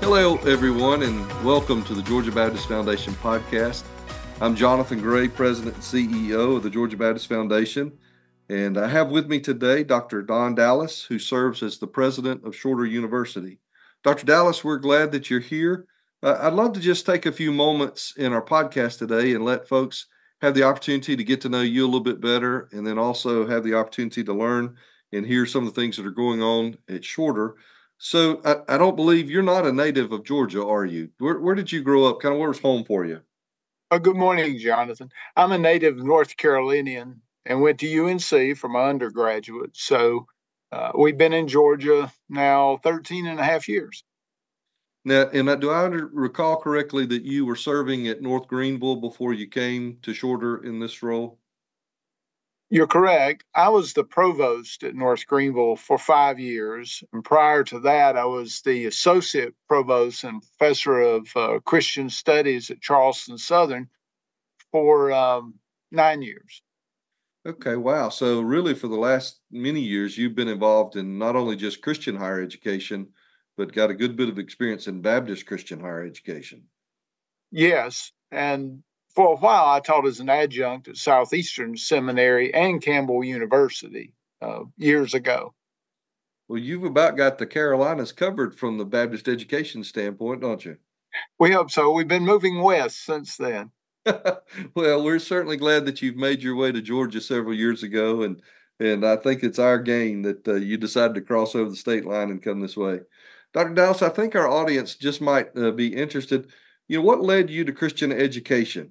Hello, everyone, and welcome to the Georgia Baptist Foundation podcast. I'm Jonathan Gray, President and CEO of the Georgia Baptist Foundation, and I have with me today Dr. Don Dallas, who serves as the president of Shorter University. Dr. Dallas, we're glad that you're here. I'd love to just take a few moments in our podcast today and let folks have the opportunity to get to know you a little bit better, and then also have the opportunity to learn and hear some of the things that are going on at Shorter. So I don't believe you're not a native of Georgia, are you? Where did you grow up? Kind of where was home for you? Good morning, Jonathan. I'm a native North Carolinian and went to UNC for my undergraduate. So we've been in Georgia now 13 and a half years. Now, and do I recall correctly that you were serving at North Greenville before you came to Shorter in this role? You're correct. I was the provost at North Greenville for 5 years. And prior to that, I was the associate provost and professor of Christian studies at Charleston Southern for 9 years. Okay, wow. So really for the last many years, you've been involved in not only just Christian higher education, but got a good bit of experience in Baptist Christian higher education. Yes. And for a while, I taught as an adjunct at Southeastern Seminary and Campbell University years ago. Well, you've about got the Carolinas covered from the Baptist education standpoint, don't you? We hope so. We've been moving west since then. Well, we're certainly glad that you've made your way to Georgia several years ago, and I think it's our gain that you decided to cross over the state line and come this way. Dr. Dallas, I think our audience just might be interested. What led you to Christian education?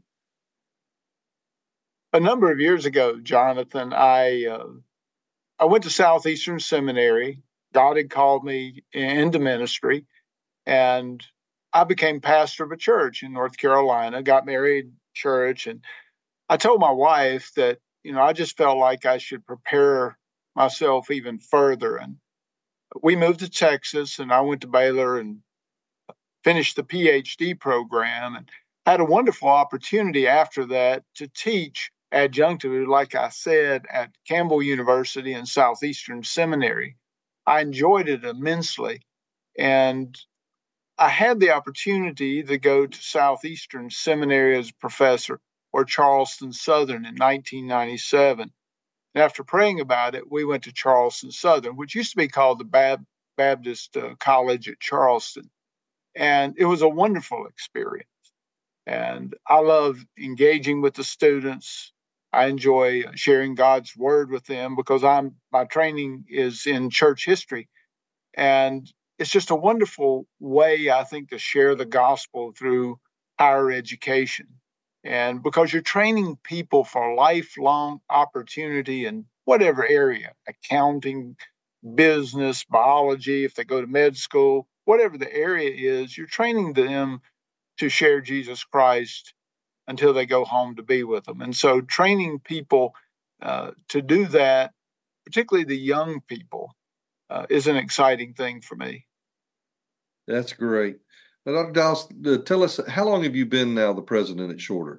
A number of years ago, Jonathan, I went to Southeastern Seminary. God had called me into ministry, and I became pastor of a church in North Carolina, got married, church, and I told my wife that, I just felt like I should prepare myself even further. And we moved to Texas, and I went to Baylor and finished the PhD program and had a wonderful opportunity after that to teach adjunctively, like I said, at Campbell University and Southeastern Seminary. I enjoyed it immensely. And I had the opportunity to go to Southeastern Seminary as a professor or Charleston Southern in 1997. And after praying about it, we went to Charleston Southern, which used to be called the Baptist College at Charleston. And it was a wonderful experience. And I love engaging with the students. I enjoy sharing God's word with them because my training is in church history. And it's just a wonderful way, I think, to share the gospel through higher education. And because you're training people for lifelong opportunity in whatever area, accounting, business, biology, if they go to med school, whatever the area is, you're training them to share Jesus Christ until they go home to be with them. And so training people to do that, particularly the young people, is an exciting thing for me. That's great. Now, Dr. Dallas, tell us, how long have you been now the president at Shorter?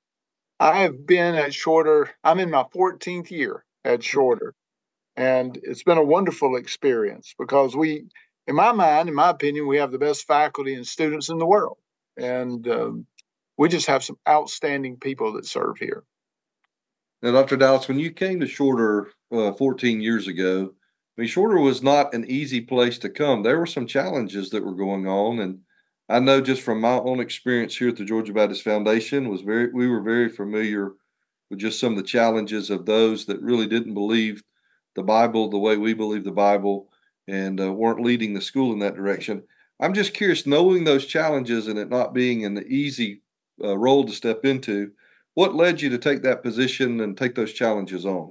I have been at Shorter. I'm in my 14th year at Shorter. And it's been a wonderful experience because in my mind, in my opinion, we have the best faculty and students in the world. And we just have some outstanding people that serve here. Now, Dr. Dallas, when you came to Shorter 14 years ago, Shorter was not an easy place to come. There were some challenges that were going on, and I know just from my own experience here at the Georgia Baptist Foundation we were very familiar with just some of the challenges of those that really didn't believe the Bible the way we believe the Bible and weren't leading the school in that direction. I'm just curious, knowing those challenges and it not being an easy role to step into, what led you to take that position and take those challenges on?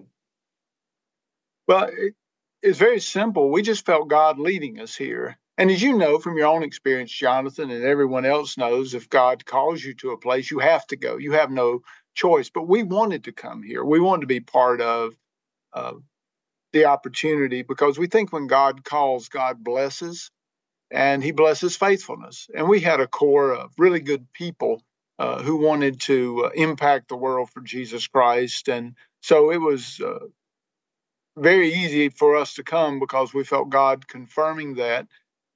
Well, it's very simple. We just felt God leading us here. And as you know from your own experience, Jonathan, and everyone else knows, if God calls you to a place, you have to go. You have no choice. But we wanted to come here. We wanted to be part of the opportunity because we think when God calls, God blesses, and he blesses faithfulness. And we had a core of really good people who wanted to impact the world for Jesus Christ. And so it was very easy for us to come because we felt God confirming that.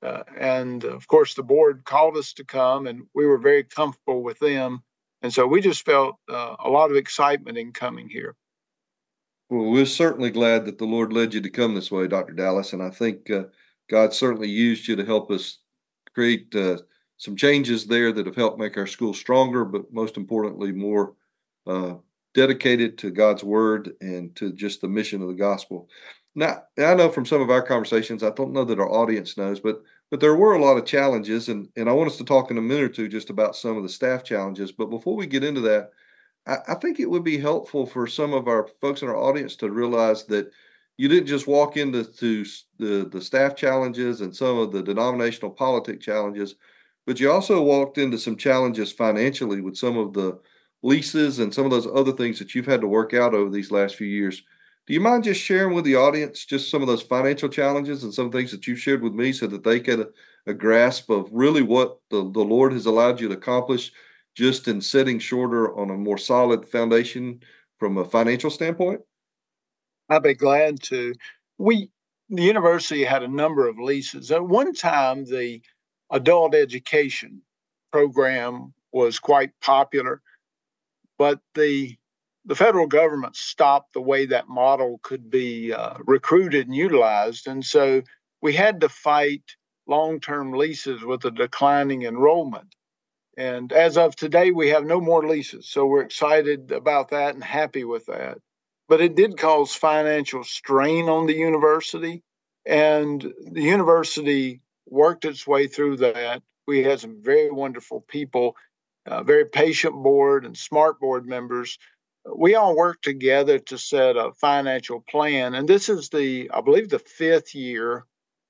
And of course, the board called us to come, and we were very comfortable with them. And so we just felt a lot of excitement in coming here. Well, we're certainly glad that the Lord led you to come this way, Dr. Dallas, and I think God certainly used you to help us create some changes there that have helped make our school stronger, but most importantly, more uh, dedicated to God's word and to just the mission of the gospel. Now, I know from some of our conversations, I don't know that our audience knows, but there were a lot of challenges, and I want us to talk in a minute or two just about some of the staff challenges. But before we get into that, I think it would be helpful for some of our folks in our audience to realize that you didn't just walk into the staff challenges and some of the denominational politic challenges, but you also walked into some challenges financially with some of the leases and some of those other things that you've had to work out over these last few years. Do you mind just sharing with the audience just some of those financial challenges and some things that you've shared with me so that they get a grasp of really what the Lord has allowed you to accomplish just in setting shorter on a more solid foundation from a financial standpoint? I'd be glad to. We, the university had a number of leases. At one time, the adult education program was quite popular, but the federal government stopped the way that model could be recruited and utilized, and so we had to fight long-term leases with a declining enrollment. And as of today, we have no more leases. So we're excited about that and happy with that. But it did cause financial strain on the university. And the university worked its way through that. We had some very wonderful people, very patient board and smart board members. We all worked together to set a financial plan. And this is I believe, the fifth year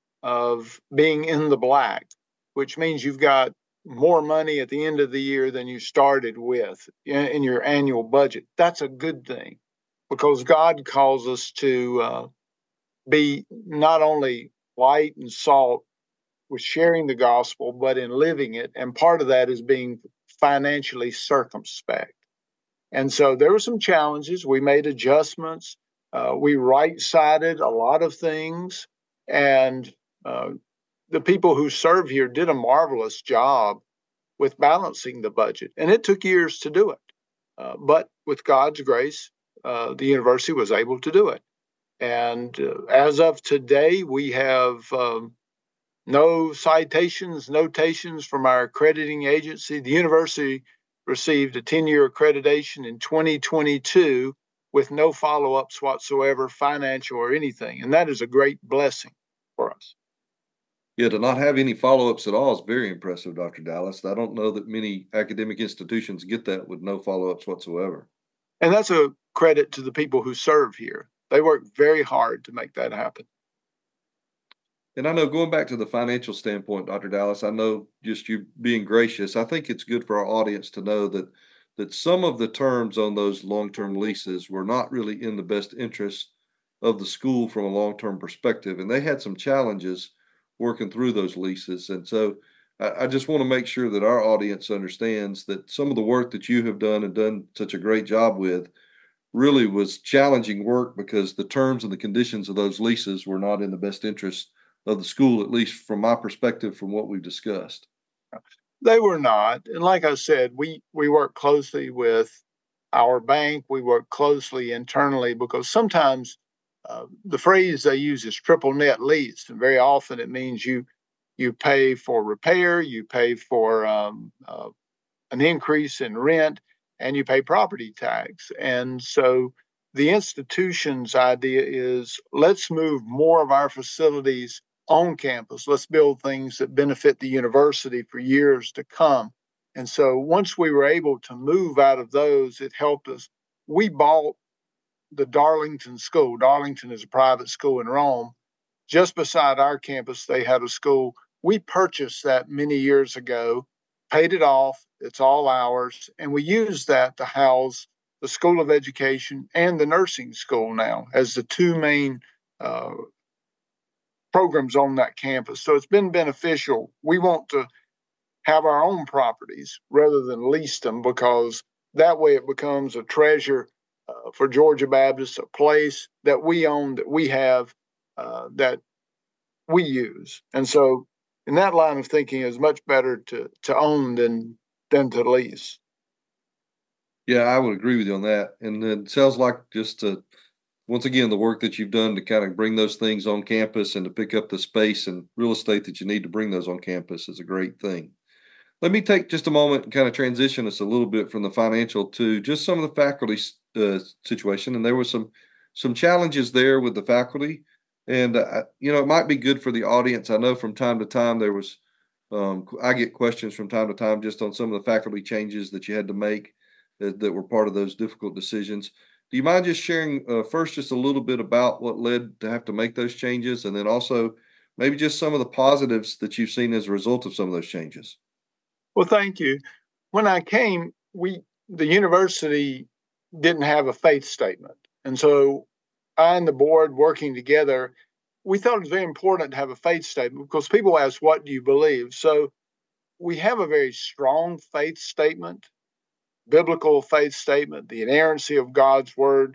of being in the black, which means you've got more money at the end of the year than you started with in your annual budget. That's a good thing because God calls us to be not only light and salt with sharing the gospel, but in living it. And part of that is being financially circumspect. And so there were some challenges. We made adjustments. We right-sided a lot of things. And the people who serve here did a marvelous job with balancing the budget. And it took years to do it. But with God's grace, the university was able to do it. And as of today, we have no citations, notations from our accrediting agency. The university received a 10-year accreditation in 2022 with no follow-ups whatsoever, financial or anything. And that is a great blessing for us. Yeah, to not have any follow-ups at all is very impressive, Dr. Dallas. I don't know that many academic institutions get that with no follow-ups whatsoever. And that's a credit to the people who serve here. They work very hard to make that happen. And I know going back to the financial standpoint, Dr. Dallas, I know just you being gracious, I think it's good for our audience to know that some of the terms on those long-term leases were not really in the best interest of the school from a long-term perspective. And they had some challenges working through those leases. And so I just want to make sure that our audience understands that some of the work that you have done and done such a great job with really was challenging work because the terms and the conditions of those leases were not in the best interest of the school, at least from my perspective, from what we've discussed. They were not. And like I said, we work closely with our bank. We work closely internally because sometimes the phrase they use is triple net lease. And very often it means you pay for repair, you pay for an increase in rent, and you pay property tax. And so the institution's idea is let's move more of our facilities on campus. Let's build things that benefit the university for years to come. And so once we were able to move out of those, it helped us. We bought the Darlington School. Darlington is a private school in Rome. Just beside our campus, they had a school. We purchased that many years ago, paid it off. It's all ours. And we use that to house the School of Education and the nursing school now as the two main programs on that campus. So it's been beneficial. We want to have our own properties rather than lease them because that way it becomes a treasure for Georgia Baptist, a place that we own, that we have, that we use. And so in that line of thinking, is much better to own than to lease. Yeah, I would agree with you on that. And it sounds like once again, the work that you've done to kind of bring those things on campus and to pick up the space and real estate that you need to bring those on campus is a great thing. Let me take just a moment and kind of transition us a little bit from the financial to just some of the faculty situation. And there was some challenges there with the faculty. And, it might be good for the audience. I know from time to time there was, I get questions from time to time just on some of the faculty changes that you had to make that were part of those difficult decisions. Do you mind just sharing first just a little bit about what led to have to make those changes, and then also maybe just some of the positives that you've seen as a result of some of those changes? Well, thank you. When I came, the university didn't have a faith statement. And so I and the board working together, we thought it was very important to have a faith statement because people ask, what do you believe? So we have a very strong faith statement, biblical faith statement, the inerrancy of God's word.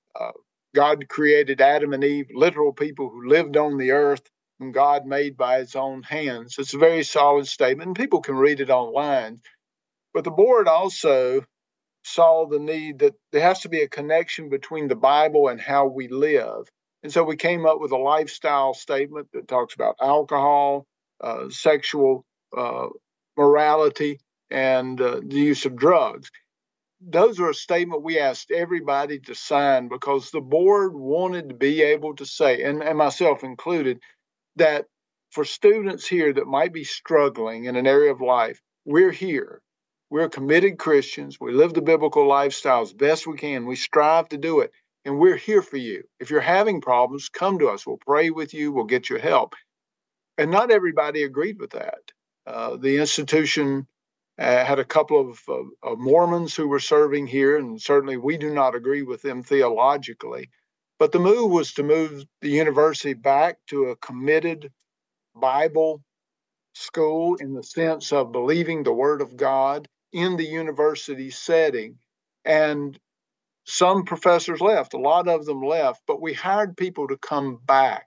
God created Adam and Eve, literal people who lived on the earth, and God made by his own hands. It's a very solid statement, and people can read it online. But the board also saw the need that there has to be a connection between the Bible and how we live. And so we came up with a lifestyle statement that talks about alcohol, sexual morality, and the use of drugs. Those are a statement we asked everybody to sign because the board wanted to be able to say, and myself included, that for students here that might be struggling in an area of life, we're here. We're committed Christians. We live the biblical lifestyle as best we can. We strive to do it, and we're here for you. If you're having problems, come to us. We'll pray with you. We'll get you help. And not everybody agreed with that. The institution had a couple of Mormons who were serving here, and certainly we do not agree with them theologically. But the move was to move the university back to a committed Bible school in the sense of believing the Word of God in the university setting. And some professors left, a lot of them left, but we hired people to come back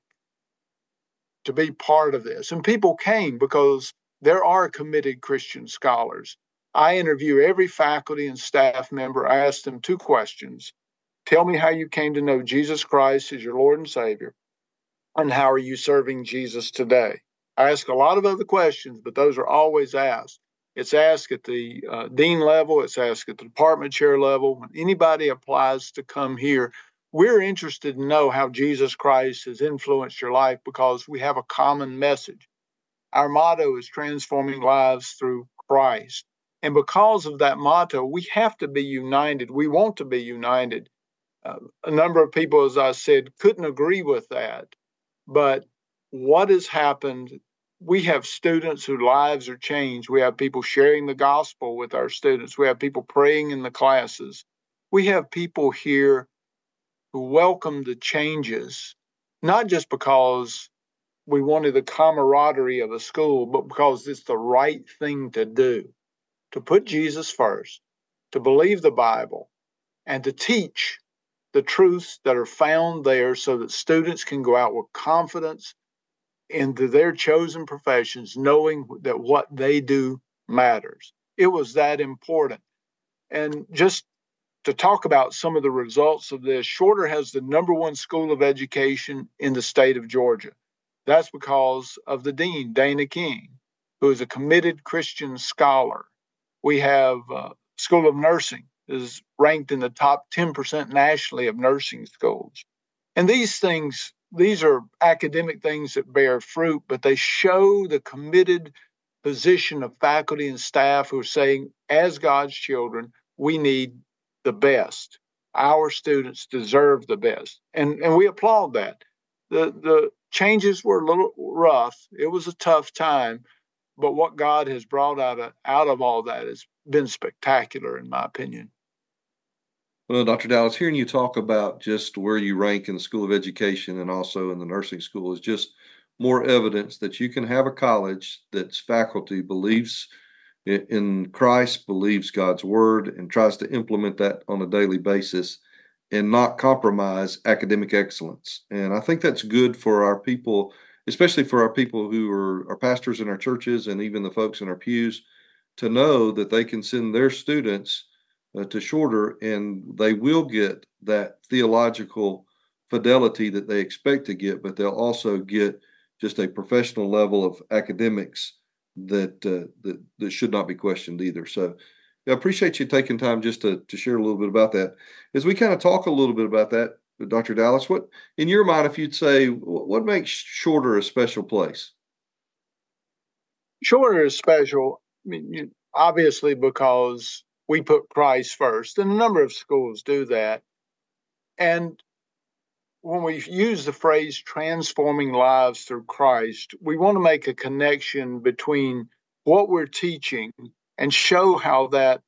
to be part of this. And people came because there are committed Christian scholars. I interview every faculty and staff member. I ask them two questions. Tell me how you came to know Jesus Christ as your Lord and Savior, and how are you serving Jesus today? I ask a lot of other questions, but those are always asked. It's asked at the dean level. It's asked at the department chair level. When anybody applies to come here, we're interested to know how Jesus Christ has influenced your life because we have a common message. Our motto is transforming lives through Christ. And because of that motto, we have to be united. We want to be united. A number of people, as I said, couldn't agree with that. But what has happened, we have students whose lives are changed. We have people sharing the gospel with our students. We have people praying in the classes. We have people here who welcome the changes, not just because we wanted the camaraderie of a school, but because it's the right thing to do, to put Jesus first, to believe the Bible, and to teach the truths that are found there so that students can go out with confidence into their chosen professions, knowing that what they do matters. It was that important. And just to talk about some of the results of this, Shorter has the #1 school of education in the state of Georgia. That's because of the dean, Dana King, who is a committed Christian scholar. We have School of Nursing is ranked in the top 10% nationally of nursing schools. And these are academic things that bear fruit, but they show the committed position of faculty and staff who are saying, as God's children, we need the best. Our students deserve the best. And we applaud that. The changes were a little rough. It was a tough time, but what God has brought out of all that has been spectacular, in my opinion. Well, Dr. Dallas, hearing you talk about just where you rank in the School of Education and also in the nursing school is just more evidence that you can have a college that's faculty believes in Christ, believes God's word, and tries to implement that on a daily basis and not compromise academic excellence. And I think that's good for our people, especially for our people who are our pastors in our churches and even the folks in our pews, to know that they can send their students to Shorter and they will get that theological fidelity that they expect to get, but they'll also get just a professional level of academics that should not be questioned either. So I appreciate you taking time just to share a little bit about that. As we kind of talk a little bit about that, Dr. Dallas, what, in your mind, if you'd say, what makes Shorter a special place? Shorter is special, I mean, obviously, because we put Christ first, and a number of schools do that. And when we use the phrase transforming lives through Christ, we want to make a connection between what we're teaching and show how that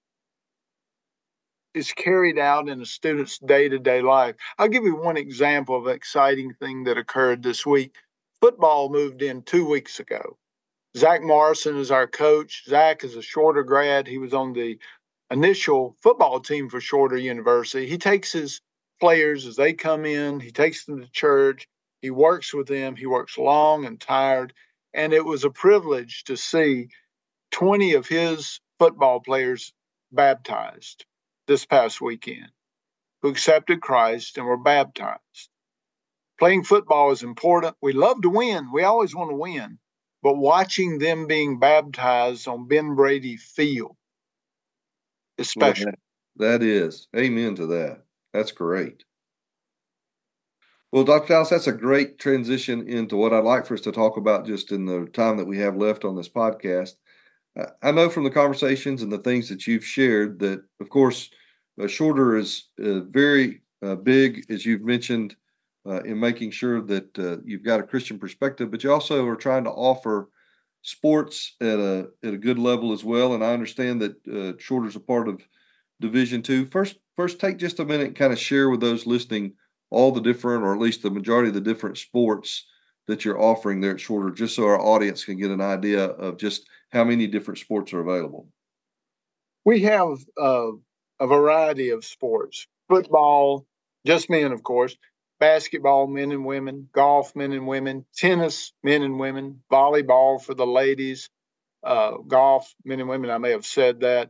is carried out in a student's day-to-day life. I'll give you one example of an exciting thing that occurred this week. Football moved in 2 weeks ago. Zach Morrison is our coach. Zach is a Shorter grad. He was on the initial football team for Shorter University. He takes his players as they come in, he takes them to church, he works with them, he works long and tired. And it was a privilege to see 20 of his football players baptized this past weekend who accepted Christ and were baptized. Playing football is important. We love to win. We always want to win. But watching them being baptized on Ben Brady Field is special. Well, that is. Amen to that. That's great. Well, Dr. Dallas, that's a great transition into what I'd like for us to talk about just in the time that we have left on this podcast. I know from the conversations and the things that you've shared that, of course, Shorter is very big, as you've mentioned, in making sure that you've got a Christian perspective, but you also are trying to offer sports at a good level as well. And I understand that Shorter is a part of Division II. First, take just a minute and kind of share with those listening all the different, or at least the majority of the different sports that you're offering there at Shorter, just so our audience can get an idea of just how many different sports are available. We have a variety of sports. Football, just men, of course. Basketball, men and women. Golf, men and women. Tennis, men and women. Volleyball for the ladies. Golf, men and women. I may have said that.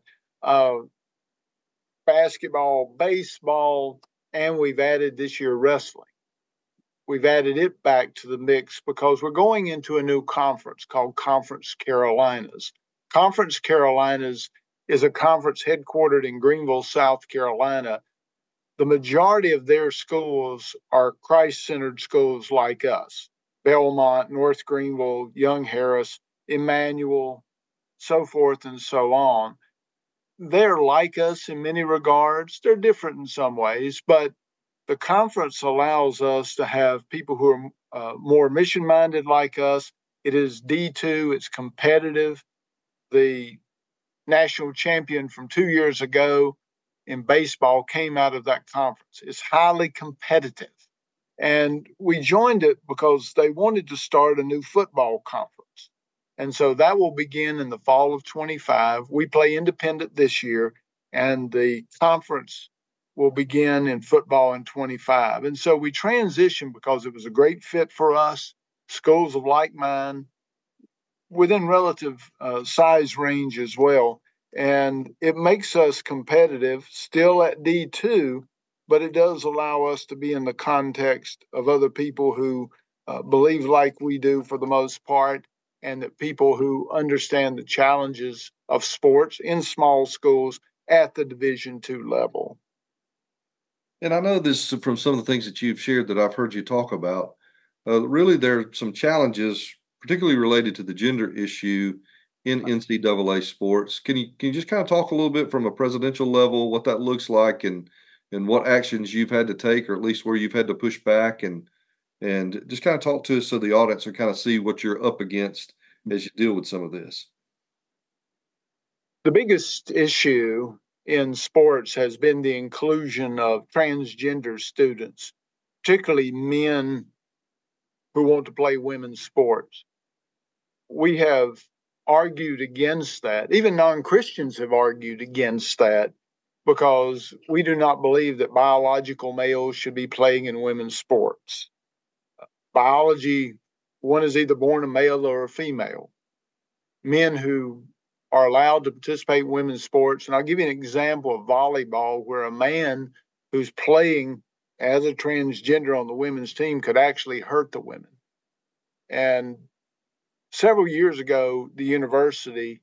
Basketball, baseball, and we've added this year wrestling. We've added it back to the mix because we're going into a new conference called Conference Carolinas. Conference Carolinas is a conference headquartered in Greenville, South Carolina. The majority of their schools are Christ-centered schools like us. Belmont, North Greenville, Young Harris, Emmanuel, so forth and so on. They're like us in many regards. They're different in some ways, but the conference allows us to have people who are more mission-minded like us. It is D2. It's competitive. The national champion from 2 years ago in baseball came out of that conference. It's highly competitive. And we joined it because they wanted to start a new football conference. And so that will begin in the fall of 25. We play independent this year, and the conference will begin in football in 25. And so we transitioned because it was a great fit for us, schools of like mind, within relative size range as well. And it makes us competitive, still at D2, but it does allow us to be in the context of other people who believe like we do for the most part, and that people who understand the challenges of sports in small schools at the Division II level. And I know this from some of the things that you've shared that I've heard you talk about. Really, there are some challenges, particularly related to the gender issue in NCAA sports. Can you just kind of talk a little bit from a presidential level, what that looks like, and what actions you've had to take, or at least where you've had to push back, and just kind of talk to us so the audience can kind of see what you're up against as you deal with some of this. The biggest issue in sports has been the inclusion of transgender students, particularly men who want to play women's sports. We have argued against that. Even non-Christians have argued against that because we do not believe that biological males should be playing in women's sports. Biology one is either born a male or a female. Men who are allowed to participate in women's sports. And I'll give you an example of volleyball where a man who's playing as a transgender on the women's team could actually hurt the women. And several years ago, the university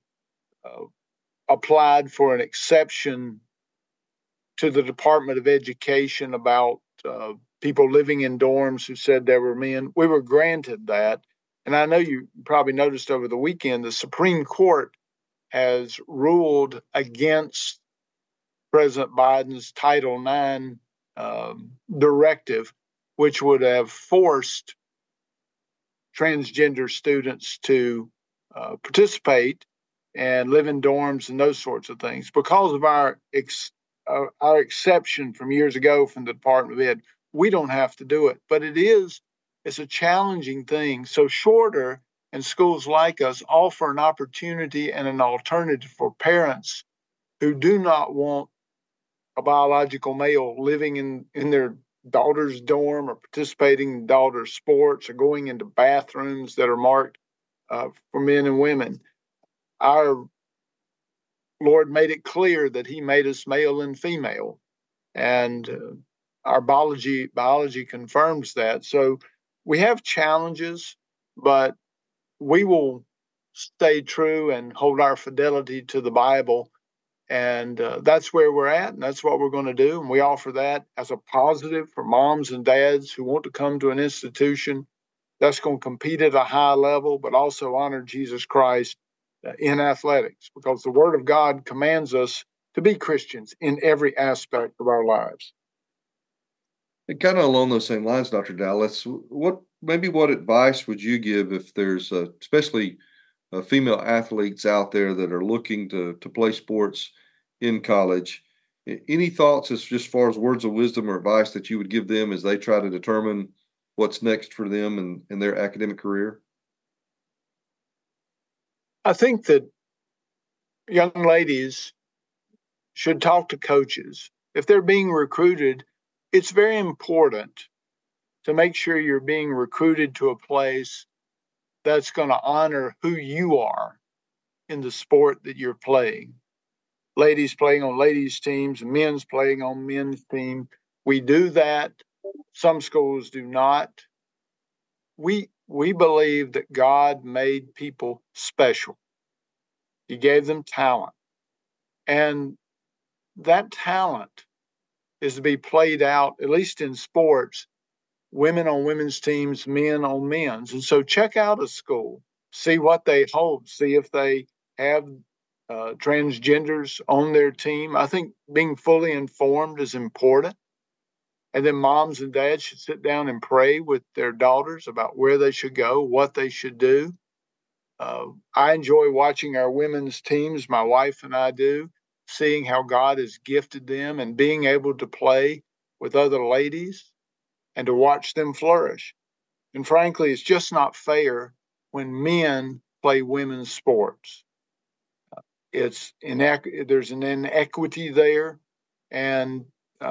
applied for an exception to the Department of Education about people living in dorms who said they were men. We were granted that. And I know you probably noticed over the weekend, the Supreme Court has ruled against President Biden's Title IX directive, which would have forced transgender students to participate and live in dorms and those sorts of things. Because of our exception from years ago from the Department of Ed, we don't have to do it. But it's a challenging thing. So Shorter and schools like us offer an opportunity and an alternative for parents who do not want a biological male living in their daughter's dorm or participating in daughter's sports or going into bathrooms that are marked for men and women. Our Lord made it clear that he made us male and female, and our biology confirms that. So we have challenges, but we will stay true and hold our fidelity to the Bible. And that's where we're at, and that's what we're going to do. And we offer that as a positive for moms and dads who want to come to an institution that's going to compete at a high level, but also honor Jesus Christ in athletics, because the Word of God commands us to be Christians in every aspect of our lives. And kind of along those same lines, Dr. Dallas, what advice would you give if there's especially female athletes out there that are looking to play sports in college? Any thoughts as just far as words of wisdom or advice that you would give them as they try to determine what's next for them in their academic career? I think that young ladies should talk to coaches. If they're being recruited, it's very important to make sure you're being recruited to a place that's going to honor who you are in the sport that you're playing. Ladies playing on ladies' teams, men's playing on men's team. We do that. Some schools do not. We believe that God made people special. He gave them talent. And that talent is to be played out, at least in sports, women on women's teams, men on men's. And so check out a school, see what they hold, see if they have transgenders on their team. I think being fully informed is important. And then moms and dads should sit down and pray with their daughters about where they should go, what they should do. I enjoy watching our women's teams, my wife and I do, seeing how God has gifted them and being able to play with other ladies and to watch them flourish. And frankly, it's just not fair when men play women's sports. There's an inequity there, and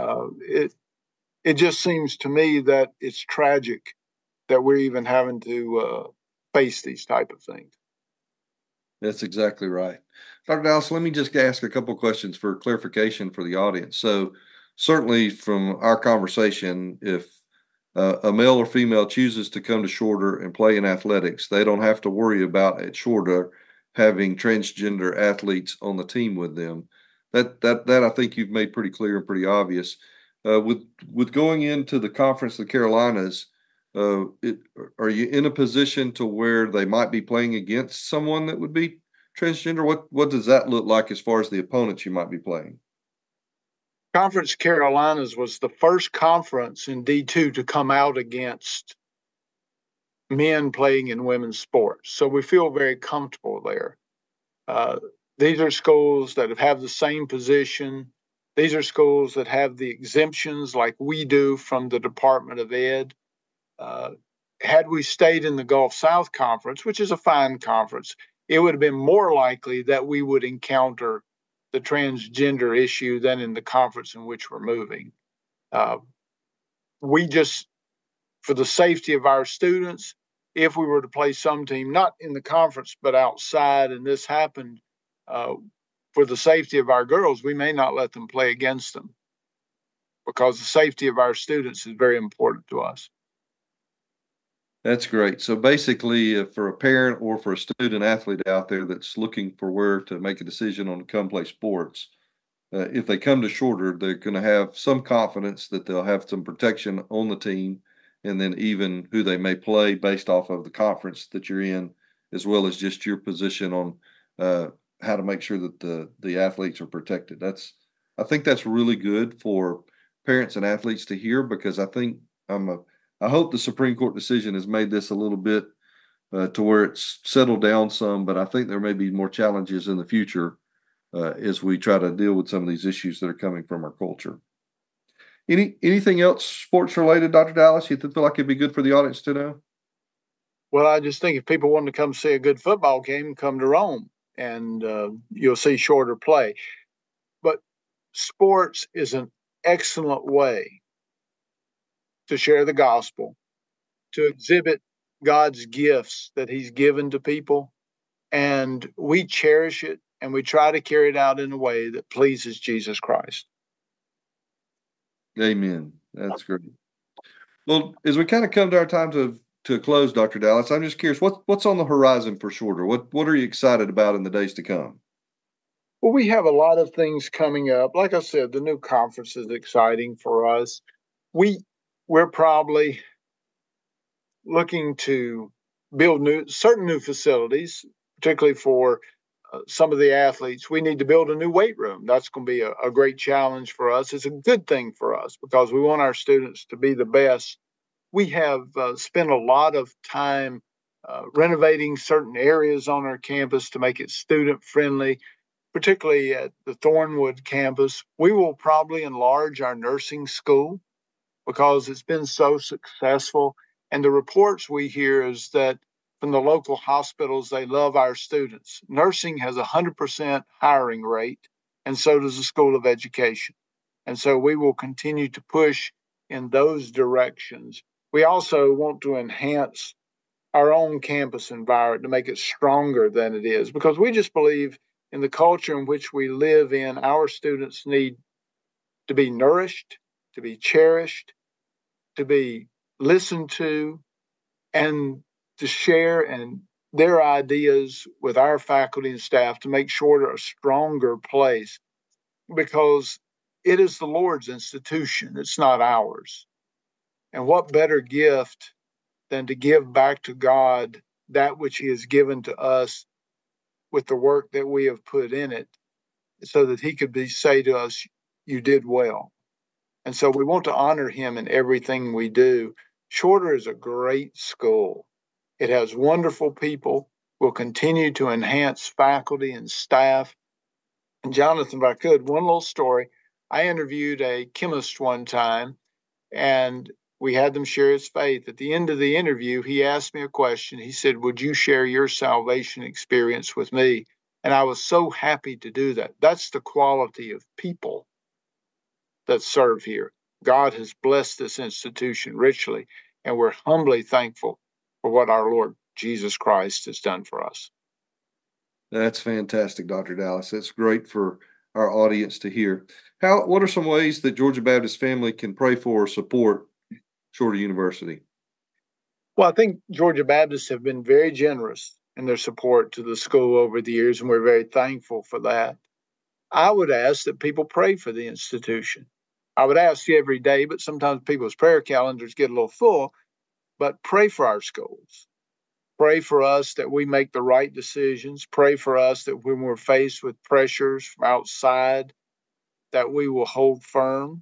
it just seems to me that it's tragic that we're even having to face these type of things. That's exactly right. Dr. Dallas, let me just ask a couple of questions for clarification for the audience. So certainly from our conversation, if a male or female chooses to come to Shorter and play in athletics, they don't have to worry about at Shorter having transgender athletes on the team with them. That I think you've made pretty clear and pretty obvious. With going into the Conference of the Carolinas, are you in a position to where they might be playing against someone that would be transgender? What does that look like as far as the opponents you might be playing? Conference Carolinas was the first conference in D2 to come out against men playing in women's sports. So we feel very comfortable there. These are schools that have the same position. These are schools that have the exemptions like we do from the Department of Ed. Had we stayed in the Gulf South Conference, which is a fine conference, it would have been more likely that we would encounter the transgender issue than in the conference in which we're moving. We just, for the safety of our students, if we were to play some team, not in the conference, but outside, and this happened for the safety of our girls, we may not let them play against them because the safety of our students is very important to us. That's great. So basically, for a parent or for a student athlete out there that's looking for where to make a decision on to come play sports, if they come to Shorter, they're going to have some confidence that they'll have some protection on the team, and then even who they may play based off of the conference that you're in, as well as just your position on how to make sure that the athletes are protected. I think that's really good for parents and athletes to hear, because I think I hope the Supreme Court decision has made this a little bit to where it's settled down some, but I think there may be more challenges in the future as we try to deal with some of these issues that are coming from our culture. Anything else sports related, Dr. Dallas, you feel like it'd be good for the audience to know? Well, I just think if people want to come see a good football game, come to Rome, and you'll see Shorter play. But sports is an excellent way to share the gospel, to exhibit God's gifts that he's given to people. And we cherish it, and we try to carry it out in a way that pleases Jesus Christ. Amen. That's great. Well, as we kind of come to our time to close, Dr. Dallas, I'm just curious, what's on the horizon for Shorter? What are you excited about in the days to come? Well, we have a lot of things coming up. Like I said, the new conference is exciting for us. We're probably looking to build certain new facilities, particularly for some of the athletes. We need to build a new weight room. That's going to be a great challenge for us. It's a good thing for us because we want our students to be the best. We have spent a lot of time renovating certain areas on our campus to make it student friendly, particularly at the Thornwood campus. We will probably enlarge our nursing school because it's been so successful. And the reports we hear is that from the local hospitals, they love our students. Nursing has a 100% hiring rate, and so does the School of Education. And so we will continue to push in those directions. We also want to enhance our own campus environment to make it stronger than it is, because we just believe in the culture in which we live in, our students need to be nourished, to be cherished, to be listened to, and to share and their ideas with our faculty and staff to make Shorter a stronger place, because it is the Lord's institution. It's not ours. And what better gift than to give back to God that which he has given to us with the work that we have put in it, so that he could say to us, you did well. And so we want to honor him in everything we do. Shorter is a great school. It has wonderful people. We'll continue to enhance faculty and staff. And Jonathan, if I could, one little story. I interviewed a chemist one time, and we had them share his faith. At the end of the interview, he asked me a question. He said, would you share your salvation experience with me? And I was so happy to do that. That's the quality of people that serve here. God has blessed this institution richly, and we're humbly thankful for what our Lord Jesus Christ has done for us. That's fantastic, Dr. Dallas. That's great for our audience to hear. What are some ways that Georgia Baptist family can pray for or support Shorter University? Well, I think Georgia Baptists have been very generous in their support to the school over the years, and we're very thankful for that. I would ask that people pray for the institution. I would ask you every day, but sometimes people's prayer calendars get a little full. But pray for our schools. Pray for us that we make the right decisions. Pray for us that when we're faced with pressures from outside, that we will hold firm,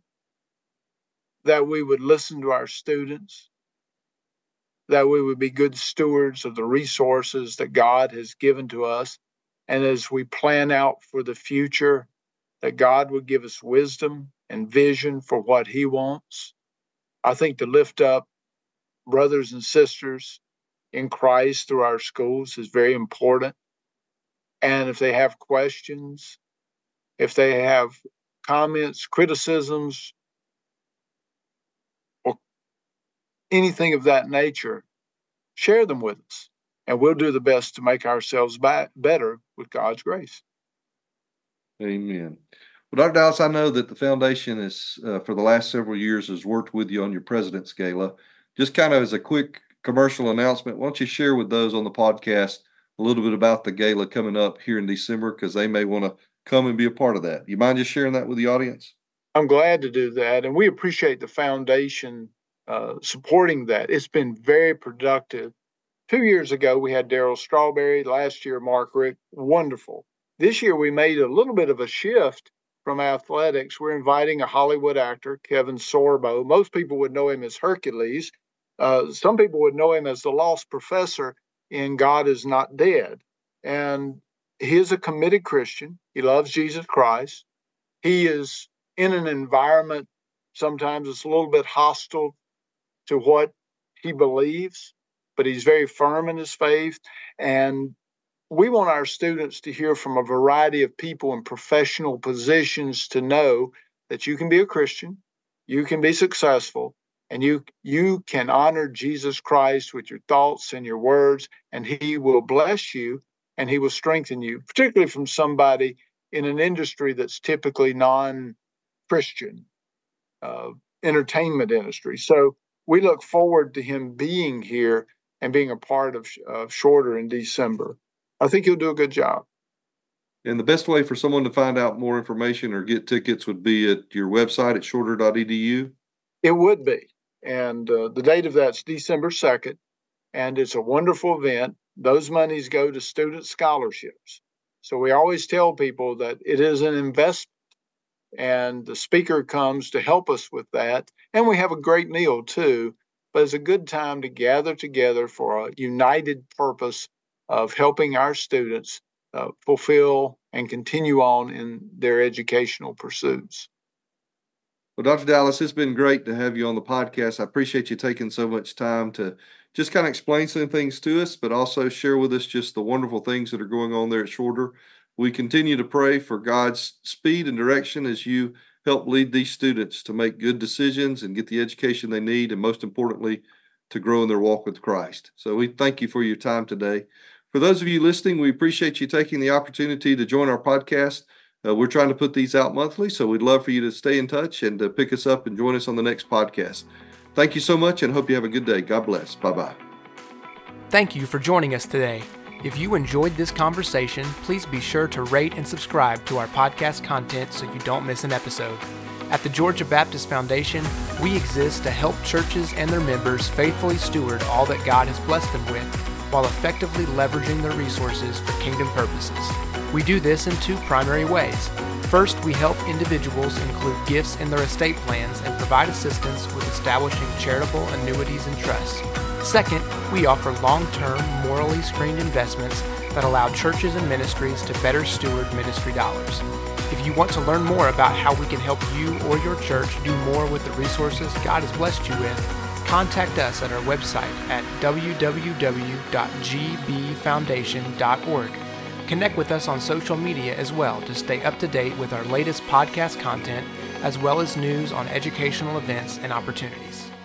that we would listen to our students, that we would be good stewards of the resources that God has given to us. And as we plan out for the future, that God would give us wisdom and vision for what he wants. I think to lift up brothers and sisters in Christ through our schools is very important. And if they have questions, if they have comments, criticisms, or anything of that nature, share them with us, and we'll do the best to make ourselves better with God's grace. Amen. Well, Dr. Dallas, I know that the foundation is, for the last several years, has worked with you on your President's Gala. Just kind of as a quick commercial announcement, why don't you share with those on the podcast a little bit about the gala coming up here in December, because they may want to come and be a part of that. You mind just sharing that with the audience? I'm glad to do that, and we appreciate the foundation supporting that. It's been very productive. 2 years ago, we had Darryl Strawberry. Last year, Mark Richt. Wonderful. This year, we made a little bit of a shift from athletics. We're inviting a Hollywood actor, Kevin Sorbo. Most people would know him as Hercules. Some people would know him as the lost professor in God Is Not Dead. And he is a committed Christian. He loves Jesus Christ. He is in an environment, sometimes it's a little bit hostile to what he believes, but he's very firm in his faith. And we want our students to hear from a variety of people in professional positions to know that you can be a Christian, you can be successful, and you can honor Jesus Christ with your thoughts and your words, and he will bless you and he will strengthen you, particularly from somebody in an industry that's typically non-Christian, entertainment industry. So we look forward to him being here and being a part of Shorter in December. I think he'll do a good job. And the best way for someone to find out more information or get tickets would be at your website at shorter.edu? It would be. And the date of that's December 2nd. And it's a wonderful event. Those monies go to student scholarships. So we always tell people that it is an investment. And the speaker comes to help us with that. And we have a great meal too. But it's a good time to gather together for a united purpose of helping our students fulfill and continue on in their educational pursuits. Well, Dr. Dallas, it's been great to have you on the podcast. I appreciate you taking so much time to just kind of explain some things to us, but also share with us just the wonderful things that are going on there at Shorter. We continue to pray for God's speed and direction as you help lead these students to make good decisions and get the education they need, and most importantly, to grow in their walk with Christ. So we thank you for your time today. For those of you listening, we appreciate you taking the opportunity to join our podcast. We're trying to put these out monthly, so we'd love for you to stay in touch and to pick us up and join us on the next podcast. Thank you so much and hope you have a good day. God bless. Bye-bye. Thank you for joining us today. If you enjoyed this conversation, please be sure to rate and subscribe to our podcast content so you don't miss an episode. At the Georgia Baptist Foundation, we exist to help churches and their members faithfully steward all that God has blessed them with, while effectively leveraging their resources for kingdom purposes. We do this in two primary ways. First, we help individuals include gifts in their estate plans and provide assistance with establishing charitable annuities and trusts. Second, we offer long-term, morally screened investments that allow churches and ministries to better steward ministry dollars. If you want to learn more about how we can help you or your church do more with the resources God has blessed you with, contact us at our website at www.gbfoundation.org. Connect with us on social media as well to stay up to date with our latest podcast content, as well as news on educational events and opportunities.